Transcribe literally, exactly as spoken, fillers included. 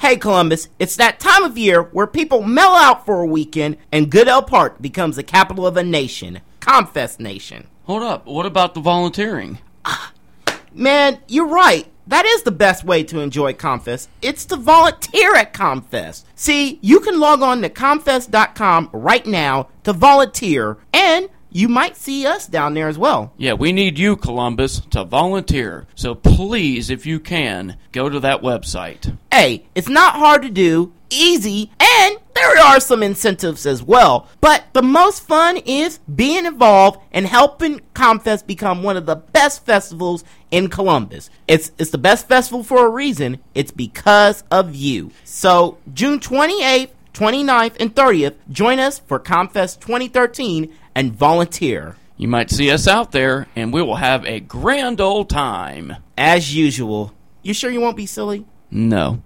Hey, Columbus, it's that time of year where people mellow out for a weekend and Goodell Park becomes the capital of a nation. Comfest Nation. Hold up. What about the volunteering? Man, you're right. That is the best way to enjoy Comfest. It's to volunteer at Comfest. See, you can log on to comfest dot com right now to volunteer, and you might see us down there as well. Yeah, we need you, Columbus, to volunteer. So please, if you can, go to that website. Hey, it's not hard to do, easy, and there are some incentives as well. But the most fun is being involved and helping Comfest become one of the best festivals in Columbus. It's it's the best festival for a reason. It's because of you. So June twenty-eighth, twenty-ninth, and thirtieth, join us for Comfest twenty thirteen and volunteer. You might see us out there, and we will have a grand old time. As usual. You sure you won't be silly? No.